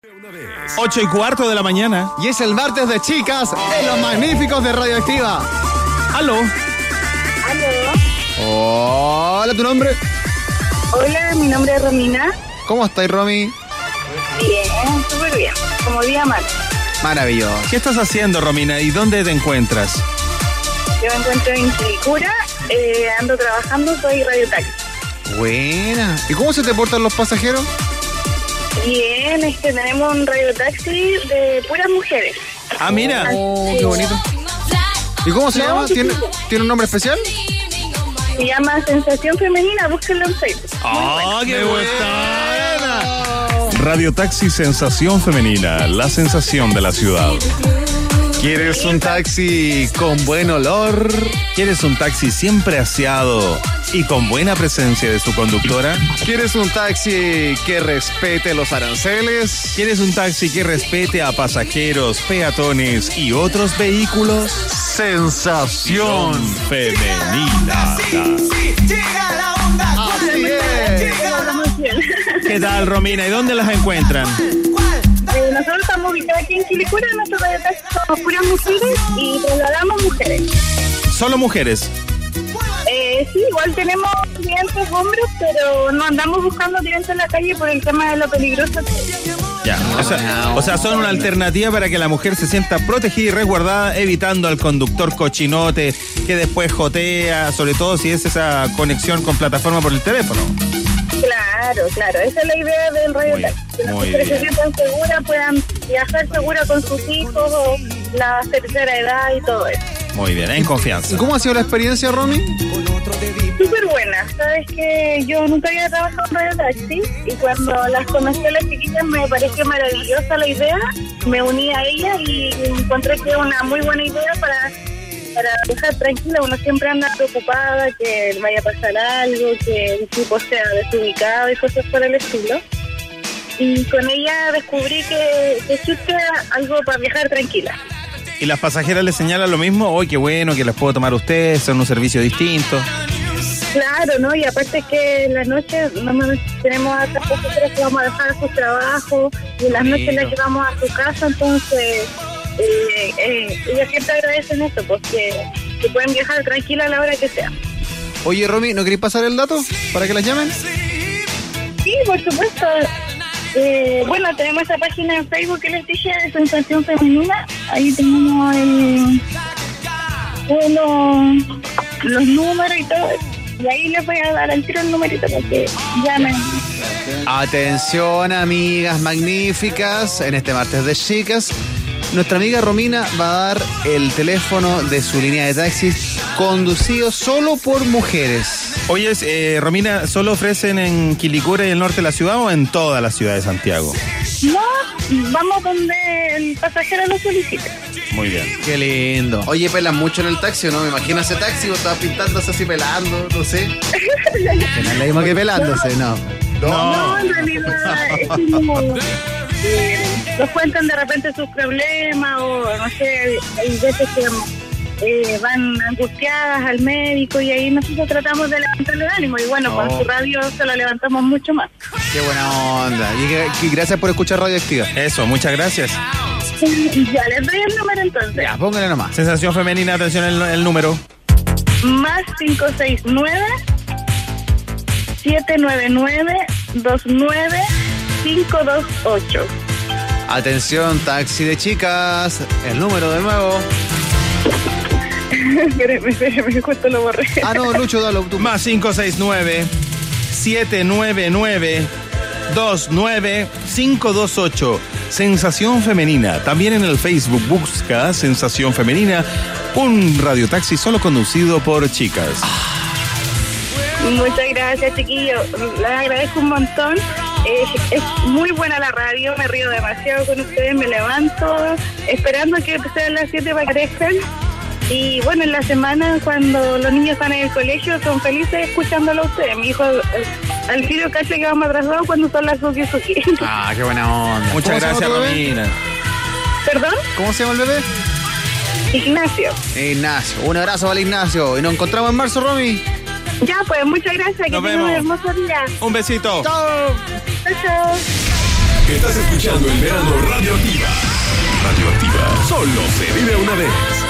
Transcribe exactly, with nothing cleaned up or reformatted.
Ocho y cuarto de la mañana. Y es el martes de chicas en Los Magníficos de Radioactiva. Aló. Aló. Hola, ¿tu nombre? Hola, mi nombre es Romina. ¿Cómo estás, Romy? Bien, súper bien. Como día martes. Maravilloso. ¿Qué estás haciendo, Romina? ¿Y dónde te encuentras? Yo me encuentro en Quilicura, eh, ando trabajando, soy radiotaxi. Buena. ¿Y cómo se te portan los pasajeros? Bien, es que tenemos un radiotaxi de puras mujeres. Ah, mira. Oh, qué bonito. ¿Y cómo se No, llama? sí, ¿Tiene, sí. ¿Tiene un nombre especial? Se llama Sensación Femenina, búsquenlo en Facebook. ¡Oh, qué Me buena! Radio Taxi Sensación Femenina, la sensación de la ciudad. ¿Quieres un taxi con buen olor? ¿Quieres un taxi siempre aseado y con buena presencia de su conductora? ¿Quieres un taxi que respete los aranceles? ¿Quieres un taxi que respete a pasajeros, peatones y otros vehículos? Sensación Femenina. Así es. ¿Qué tal, Romina? ¿Y dónde las encuentran? Eh, nosotros estamos ubicados aquí en Quilicura, nuestro radiotaxi somos puras mujeres y trasladamos mujeres. Solo mujeres. Eh, sí, igual tenemos clientes hombres, pero no andamos buscando clientes en la calle por el tema de lo peligroso que es. Ya, o sea, o sea, son una alternativa para que la mujer se sienta protegida y resguardada, evitando al conductor cochinote que después jotea, sobre todo si es esa conexión con plataforma por el teléfono. Claro, claro, esa es la idea del radio Muy- taxi, que las muy mujeres se bien. sientan seguras, puedan viajar seguras con sus hijos o la tercera edad y todo eso. Muy bien, en confianza. ¿Y cómo ha sido la experiencia, Romy? Súper buena, sabes que yo nunca había trabajado en radio taxi y cuando las conocí a las chiquillas me pareció maravillosa la idea, me uní a ellas y encontré que era una muy buena idea para, para dejar tranquila. Uno siempre anda preocupada que vaya a pasar algo, que el tipo sea desubicado y cosas por el estilo. Y con ella descubrí que, que existe algo para viajar tranquila. ¿Y las pasajeras les señalan lo mismo? ¡Uy, qué bueno que las puedo tomar ustedes! Son un servicio distinto. Claro, ¿no? Y aparte que en la noche no me- tenemos a otras pasajeras que vamos a dejar a su trabajo y en las noches las llevamos a su casa, entonces eh, eh, ellas siempre agradecen esto, porque que pueden viajar tranquila a la hora que sea. Oye, Romy, ¿no queréis pasar el dato para que las llamen? Sí, por supuesto. Eh, bueno, tenemos esa página en Facebook que les dije de Sensación Femenina. Ahí tenemos el, bueno, los números y todo. Y ahí les voy a dar al tiro el numerito para que llamen. Atención, amigas magníficas, en este martes de chicas, nuestra amiga Romina va a dar el teléfono de su línea de taxis conducido solo por mujeres. Oye, eh, Romina, ¿solo ofrecen en Quilicura y el norte de la ciudad o en toda la ciudad de Santiago? No, vamos donde el pasajero lo solicite. Muy bien. Qué lindo. Oye, pelan mucho en el taxi, ¿no? Me imagino ese taxi, o estaba pintándose así pelando, no sé. Que no es lo mismo que pelándose, no. No, en realidad es como eh, nos cuentan de repente sus problemas o no sé, hay veces que eh, van angustiadas al médico y ahí nosotros tratamos de levantarle el ánimo y bueno, con Oh. su radio se lo levantamos mucho más. Qué buena onda. Y, que- y gracias por escuchar Radioactiva. Eso, muchas gracias. Y ya les doy el número entonces. Ya, póngale nomás. Sensación femenina, atención el, el número. Más cinco seis nueve, siete nueve nueve, dos nueve cinco dos ocho. Atención, taxi de chicas. El número de nuevo. Espérame, espérame, justo lo borré. Ah, no, Lucho, dalo tú. Más cinco seis nueve, siete nueve nueve, dos nueve cinco dos ocho. Sensación Femenina. También en el Facebook busca Sensación Femenina, un radiotaxi solo conducido por chicas. Muchas gracias, chiquillos. Les agradezco un montón. Eh, es muy buena la radio, me río demasiado con ustedes, me levanto esperando que sean las siete para que aparezcan. Y bueno, en la semana cuando los niños están en el colegio son felices escuchándolo a ustedes. Mi hijo eh, al tiro cacha que vamos atrasados cuando son las suki suki. Ah, qué buena onda. Muchas ¿Cómo se gracias, llama tu bebé? Romina. ¿Perdón? ¿Cómo se llama el bebé? Ignacio. Ignacio. Un abrazo para Ignacio. Y nos encontramos en marzo, Romy. Ya, pues muchas gracias. Que Nos tengan un vemos. hermoso día. Un besito. Chao. Chao, chao. Estás escuchando el verano Radioactiva. Radioactiva. Solo se vive una vez.